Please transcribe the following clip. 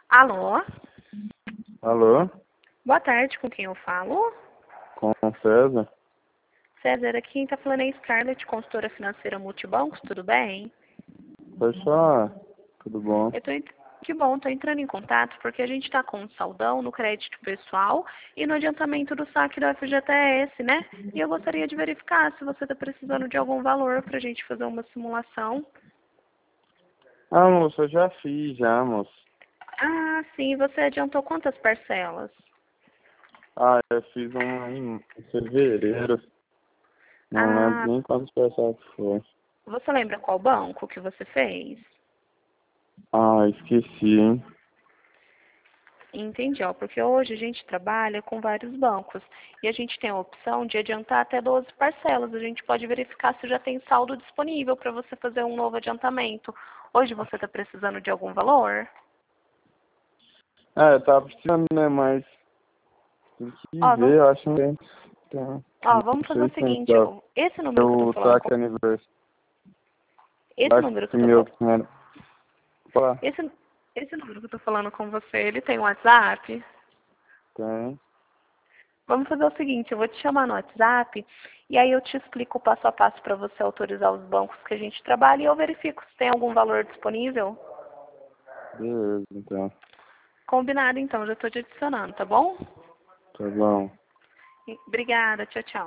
Alô? Alô? Boa tarde, com quem eu falo? Com o César? César, aqui quem tá falando é Scarlett, consultora financeira Multibancos, tudo bem? Pode falar. Tudo bom? Que bom, tô entrando em contato porque a gente tá com um saldão no crédito pessoal e no adiantamento do saque do FGTS, né? E eu gostaria de verificar se você tá precisando de algum valor pra gente fazer uma simulação. Ah, moço, eu já fiz, moço. Ah, sim, você adiantou quantas parcelas? Ah, eu fiz uma em fevereiro. Não lembro Ah, nem quantos pessoal que foi. você lembra qual banco que você fez? Ah, esqueci, hein? Entendi, ó, porque hoje a gente trabalha com vários bancos e a gente tem a opção de adiantar até 12 parcelas. A gente pode verificar se já tem saldo disponível para você fazer um novo adiantamento. Hoje você está precisando de algum valor? Ah, eu tava precisando, né? Mas tem que Ó, ver, eu acho que não tem. ó, Não vamos fazer sei o se tem seguinte, só. esse número que eu tô O falando com, saque aniversário. esse Acho número que que eu tô meu falando, primeiro. Fala. esse número que eu tô falando com você, ele tem um WhatsApp? Tem. Vamos fazer o seguinte, eu vou te chamar no WhatsApp e aí eu te explico o passo a passo para você autorizar os bancos que a gente trabalha e eu verifico se tem algum valor disponível. Beleza, então. Combinado então, já estou te adicionando, tá bom? Tá bom. Obrigada, tchau, tchau.